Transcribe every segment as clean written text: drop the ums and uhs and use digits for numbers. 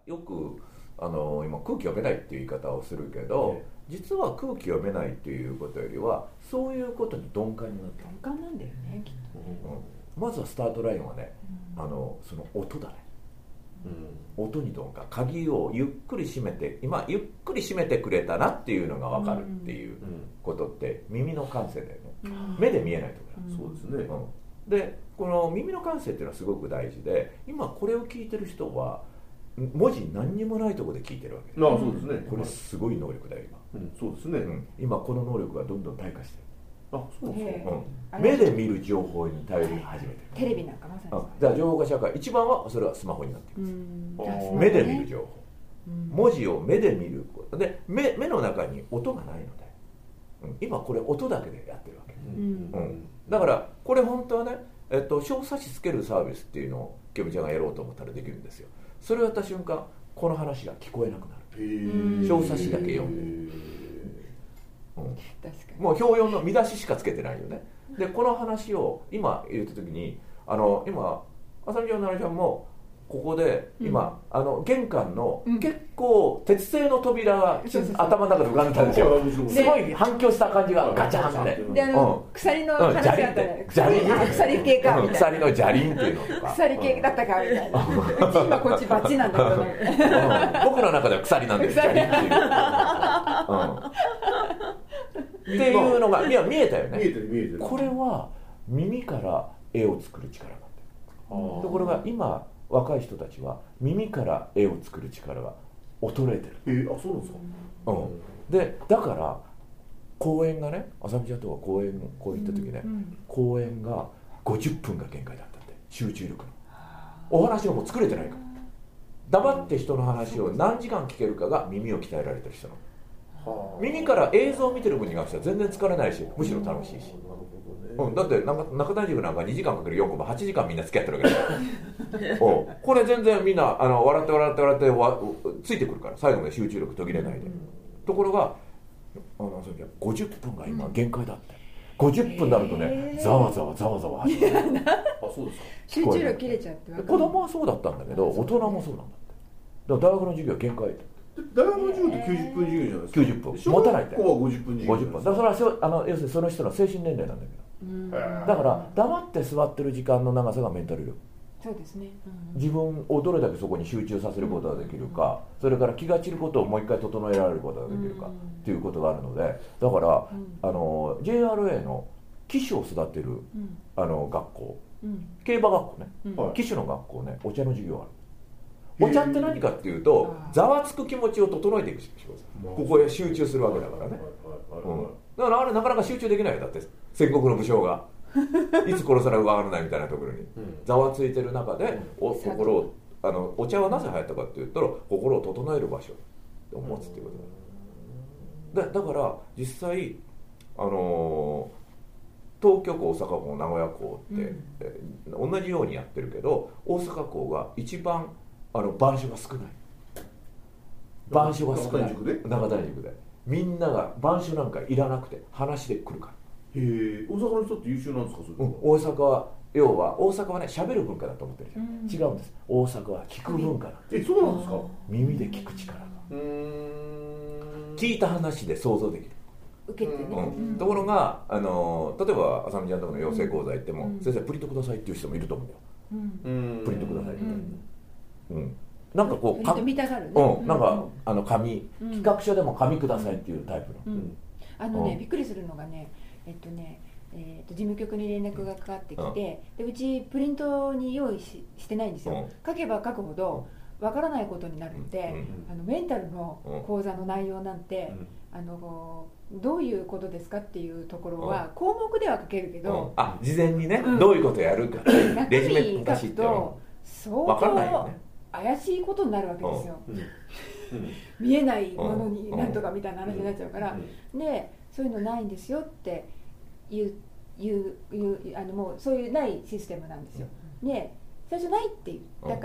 よく今空気読めないっていう言い方をするけど、実は空気読めないっていうことよりはそういうことに鈍感になってる。 鈍感なんだよねきっと。 まずはスタートラインはね、その音だね、音に鈍感。鍵をゆっくり閉めて、今ゆっくり閉めてくれたなっていうのが分かるっていうことって耳の感性だよね、目で見えないところ、 そうですね、 でこの耳の感性っていうのはすごく大事で、今これを聞いてる人は文字何にもないところで聞いてるわけです。 そうですね。 これすごい能力だよ今、 そうですね、 今この能力がどんどん退化してる。 そうですか、 目で見る情報に頼り始めてる、 テレビなんかまさにだから情報化社会一番はそれはスマホになっています。目で見る情報、文字を目で見るで、目の中に音がないので、今これ音だけでやってるわけ、だからこれ本当はね、小冊子つけるサービスっていうのをケムちゃんがやろうと思ったらできるんですよ。それをやった瞬間この話が聞こえなくなる。小冊子だけ読んで、もう表4の見出ししかつけてないよね。でこの話を今入れた時に今浅見ちゃんの話はもうここで今、玄関の結構鉄製の扉が頭の中で浮かんでたんですよ。すごい反響した感じがガチャンって、 で鎖の話だったね、鎖系かみたいな、 鎖の砂利っていうのとか鎖系だったかみたいな、今こっちバチなんだけど僕の中では鎖なんだよ、砂利っていうっていうのが見えたよね。 見えてる。 これは耳から絵を作る力なんだよ。ところが今若い人たちは耳から絵を作る力が衰えてる。 そうなんですか。 でだから公演がね、浅見ちゃんとか公演こう行った時ね、公演が50分が限界だったんで、集中力のお話がもう作れてないから、黙って人の話を何時間聞けるかが耳を鍛えられてる人なの。耳から映像を見てる分に関しては全然疲れないし、むしろ楽しいし、だって中谷塾なんか2時間かける4コマ8時間みんな付き合ってるわけですこれ全然みんな笑ってついてくるから、最後まで集中力途切れないで、ところが50分が今限界だって。50分になるとね、ざわざわ始まる。 そうですか。 集中力切れちゃって。 子供はそうだったんだけど、大人もそうなんだって。だから大学の授業は限界。 大学の授業って90分授業じゃないですか。 90分持たないんだよ。 小学校は50分授業。 50分だからそれは要するにその人の精神年齢なんだけど、だから黙って座ってる時間の長さがメンタル力。 そうですね、 自分をどれだけそこに集中させることができるか、それから気が散ることをもう一回整えられることができるかっていうことがあるので、だから、JRA の騎手を育てる、学校、競馬学校ね、騎手の学校ね、お茶の授業がある。お茶って何かっていうと、ざわつく気持ちを整えていく仕事です。ここへ集中するわけだからね。だからあれなかなか集中できないよ。だって戦国の武将がいつ殺されるかわからないみたいなところにざわついてる中で、心をお茶はなぜ流行ったかっていうと、心を整える場所を持つっていうことだから実際東京港、大阪港、名古屋港って、同じようにやってるけど、大阪港が一番板書が少ない。板書が少ない。中谷塾でみんなが板書なんかいらなくて話で来るから。 大阪の人って優秀なんですか、それ。 大阪は要は大阪はね、喋る文化だと思ってるじゃん。違うんです。大阪は聞く文化なんです。 そうなんですか。 耳で聞く力が。聞いた話で想像できる。 受けてね。 ところが例えば浅見ちゃんとかの養成講座行っても、先生プリントくださいっていう人もいると思うんだよ。プリントくださいみたいな。なんかこう見たがるね。 なんか紙、企画書でも紙くださいっていうタイプの。 びっくりするのがね、事務局に連絡がかかってきて、でうちプリントに用意してないんですよ。書けば書くほどわからないことになるんで、メンタルの講座の内容なんて、どういうことですかっていうところは項目では書けるけど、 事前にね、どういうことやるかレジュメ出しって相当怪しいことになるわけですよ。見えないものになんとかみたいな話になっちゃうから、でそういうのないんですよって言うもうそういうないシステムなんですよ。で最初ないって言ったから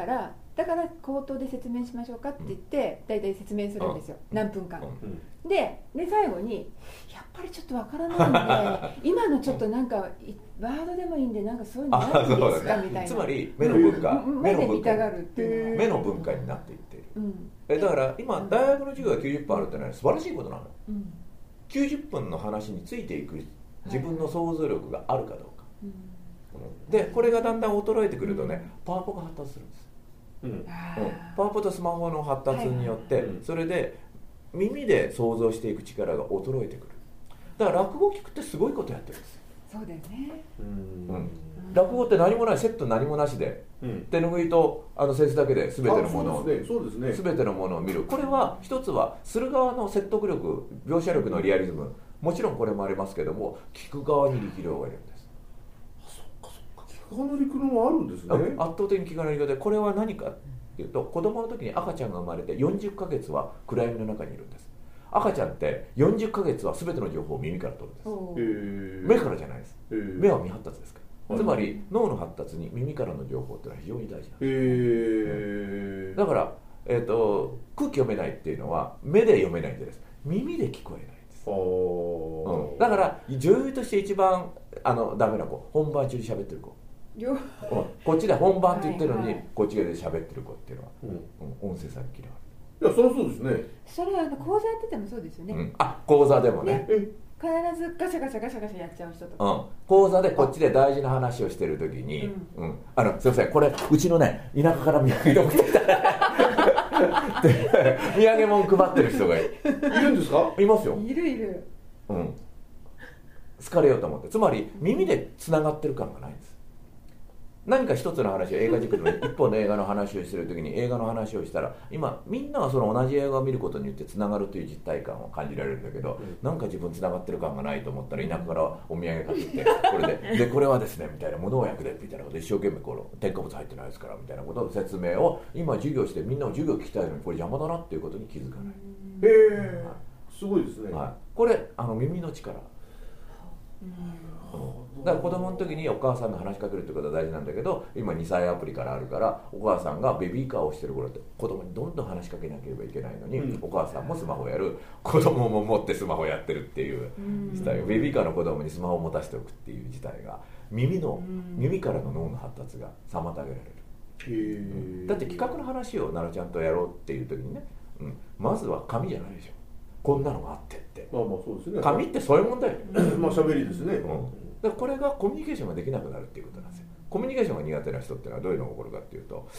だから口頭で説明しましょうかって言って大体説明するんですよ、何分間、で最後にやっぱりちょっとわからないんで今のちょっとなんかワードでもいいんでなんかそういうのないんですかみたいな。 つまり目の文化、 目で見たがるっていうのは目の文化になっていっている、だから今大学の授業が90分あるってのは素晴らしいことなの、90分の話についていく自分の想像力があるかどうか、でこれがだんだん衰えてくるとね、パワポが発達するんです、パワポとスマホの発達によって、それで耳で想像していく力が衰えてくる。だから落語聞くってすごいことやってるんですよ。 そうだよね、 落語って何もない、セット何もなしで、手拭いとセンスだけで全てのものを、全てのものを見る。これは一つはする側の説得力、描写力のリアリズム、もちろんこれもありますけども、聞く側に力量がいるんです。 聞く側の力量もあるんですね。 圧倒的に聞く側の力量で、これは何かっていうと、子供の時に赤ちゃんが生まれて40ヶ月は暗闇の中にいるんです。赤ちゃんって40ヶ月は全ての情報を耳から取るんです。目からじゃないです。目は未発達ですから、つまり脳の発達に耳からの情報っていうのは非常に大事なんです。だから、空気読めないっていうのは目で読めないんです。耳で聞こえないんです。だから女優として一番ダメな子、本番中に喋ってる子、こっちで本番って言ってるのに、こっちで喋ってる子っていうのは、音声さん嫌われる。 いや、そりゃそうですね。 それは講座やっててもそうですよね、 講座でもね、 必ずガシャガシャガシャガシャやっちゃう人とか、 講座でこっちで大事な話をしてる時に、すいません、これうちのね田舎から土産物来た土産物配ってる人がいるんですか？ いますよ。 いる、 好かれようと思って。つまり耳でつながってる感がないんです。何か一つの話を、映画軸で一本の映画の話をしてる時に映画の話をしたら、今みんなはその同じ映画を見ることによってつながるという実体感を感じられるんだけど、なんか自分つながってる感がないと思ったら、田舎からお土産買ってきて、これでこれはですねみたいな、無農薬でみたいなことで、一生懸命この添加物入ってないですからみたいなことを説明を今授業して、みんなも授業聞きたいのにこれ邪魔だなっていうことに気づかない。 すごいですね。 これ耳の力。だから子供の時にお母さんが話しかけるってことは大事なんだけど、今2歳アプリからあるから、お母さんがベビーカーをしてる頃って子供にどんどん話しかけなければいけないのに、お母さんもスマホやる、子供も持ってスマホやってるっていう事態を、ベビーカーの子供にスマホを持たせておくっていう事態が、耳からの脳の発達が妨げられる。だって企画の話を奈々ちゃんとやろうっていう時にね、まずは紙じゃないでしょ、こんなのがあってって。 そうですね。 紙ってそういうもんだよね。 喋りですね。 だからこれがコミュニケーションができなくなるっていうことなんですよ。コミュニケーションが苦手な人っていうのはどういうのが起こるかっていうと、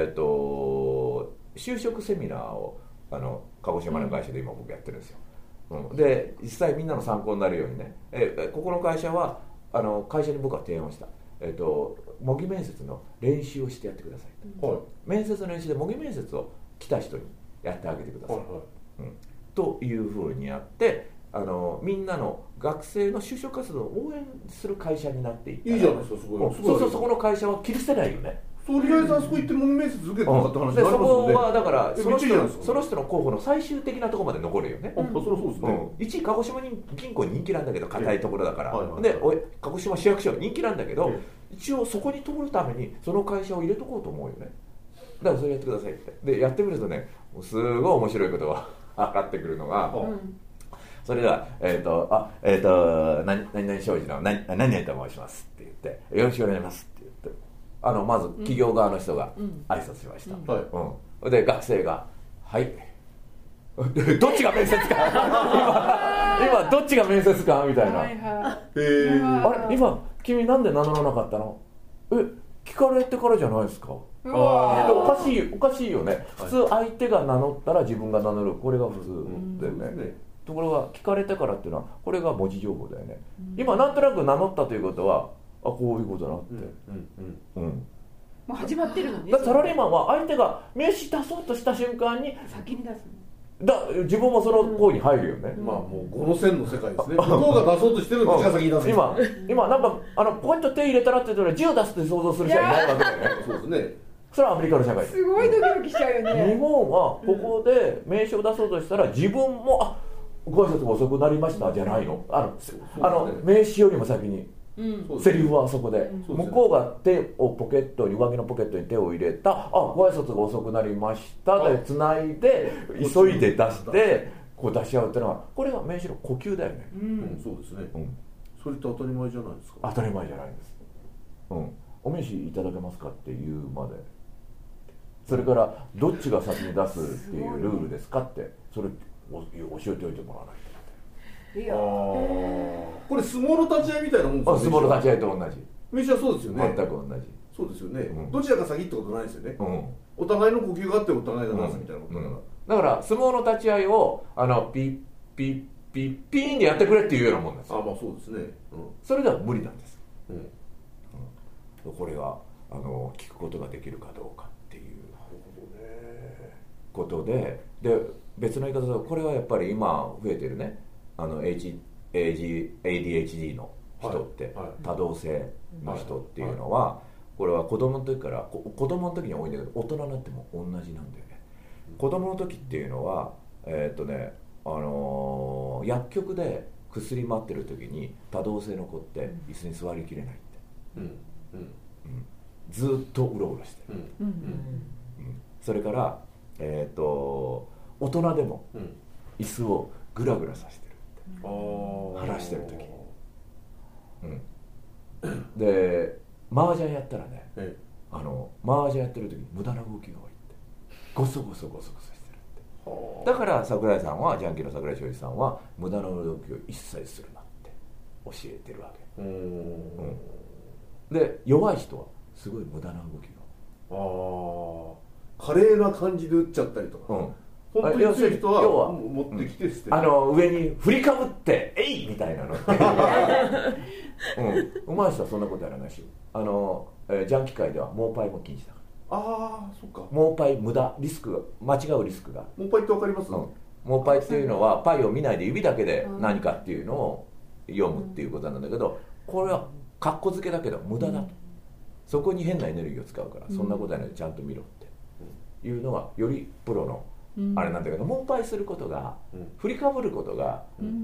就職セミナーを鹿児島の会社で今僕やってるんですよ。で実際みんなの参考になるようにね、ここの会社は会社に僕は提案した、模擬面接の練習をしてやってください、面接の練習で模擬面接を来た人にやってあげてください、というふうにやって、みんなの学生の就職活動を応援する会社になっていったら、 いいじゃないですか。 そこの会社は切り捨てないよね。 とりあえずあそこ行って模擬面接受けてもらった話になりますそよね。 こはだからその人の候補の最終的なところまで残るよね。 そりゃそうですね。 1位鹿児島銀行人気なんだけど、硬いところだから、で鹿児島市役所人気なんだけど、一応そこに通るためにその会社を入れとこうと思うよね。だからそれやってくださいって。でやってみるとね、すごい面白いことが分かってくるのが、それでは何々商事の何々と申しますって言って、よろしくお願いしますって言って、まず企業側の人が挨拶しました、で学生がはいどっちが面接官今どっちが面接官みたいな、あれ今君なんで名乗らなかったの、聞かれてからじゃないですか、おかしいよね。普通相手が名乗ったら自分が名乗る、これが普通だよね。ところが聞かれてからっていうのは、これが文字情報だよね。今なんとなく名乗ったということは、こういうことだって、 もう始まってるのね。 サラリーマンは相手が名刺出そうとした瞬間に先に出す自分もその行為に入るよね。 もう5の線の世界ですね。向こうが出そうとしてるのに先に出す。 今なんかここに手入れたらって言ったら10出すって想像する人はいないわけだよね。 そうですね。 それはアメリカの社会すごいドキドキしちゃうよね。 日本はここで名刺を出そうとしたら、自分もご挨拶が遅くなりましたじゃないの、名刺よりも先にセリフはあそこで、 うん、 向こうが手をポケットに上着のポケットに手を入れた、あ、ご挨拶が遅くなりましたでつないで急いで出してこう出し合うっていうのは、これは名詞の呼吸だよね。 そうですね、 うん、 それって当たり前じゃないですか。 当たり前じゃないんです、うん、お名刺いただけますかって言うまで、それからどっちが先に出すっていうルールですかって、それ教えておいてもらわないと。 いやこれ相撲の立ち合いみたいなもんですよね。 相撲の立ち合いと同じ。 名刺はそうですよね。 全く同じ。 そうですよね、 うん、 どちらが先ってことないですよね、 うん、 お互いの呼吸があってお互いが出すみたいなことだから、 だから相撲の立ち合いをピッピッピッピーンでやってくれっていうようなもんなんですよ。 まあそうですね、 それでは無理なんです、これが聞くことができるかどうかっていうことで、別の言い方だと、これはやっぱり今増えてるね、ADHD の人って、多動性の人っていうのは、これは子供の時から子供の時に多いんだけど、大人になっても同じなんだよね。子供の時っていうのは薬局で薬待ってる時に多動性の子って椅子に座りきれないって、ずっとうろうろしてる、それから大人でも椅子をグラグラさせてるって、話してる時に、で麻雀やったらね、麻雀やってる時に無駄な動きが多いって、ゴソゴソゴソゴソしてるって。だから桜井さんは、ジャンキーの桜井翔一さんは無駄な動きを一切するなって教えてるわけ。で弱い人はすごい無駄な動きが、華麗な感じで打っちゃったりとか、本当に強い人は持ってきて捨てる、 上に振りかぶってえいみたいなのってうまい人はそんなことやらないし、ジャンキー界ではモーパイも禁止だから。 そっか。 モーパイ無駄、リスク、間違うリスクが。 モーパイってわかります？ モーパイっていうのはパイを見ないで指だけで何かっていうのを読むっていうことなんだけど、これはカッコ付けだけど無駄だと、そこに変なエネルギーを使うから、そんなことはないでちゃんと見ろっていうのがよりプロのあれなんだけど、モーパイすることが、振りかぶることが、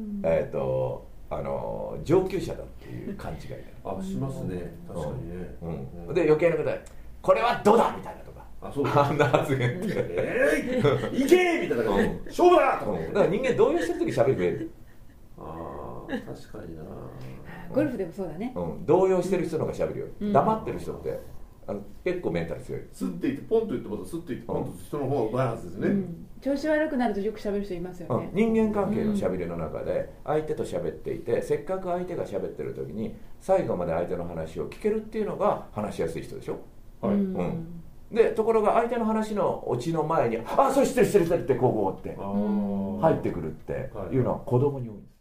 上級者だっていう勘違いだよ。 しますね、確かにね。 で余計なことでこれはどうだみたいなとか、あんな発言っていけみたいな感じで勝負だとか、 だから人間動揺してる時喋るべる。 確かにな。 ゴルフでもそうだね、 動揺してる人の方が喋るよ、黙ってる人って結構メンタル強い。 スッていってポンと言ってまたスッていってポンと人の方がバランスですね。 調子悪くなるとよく喋る人いますよね。 人間関係の喋りの中で相手と喋っていて、せっかく相手が喋ってる時に最後まで相手の話を聞けるっていうのが話しやすい人でしょ。でところが相手の話のオチの前にそれ知ってる知ってるってこうって入ってくるっていうのは子供に多いんです。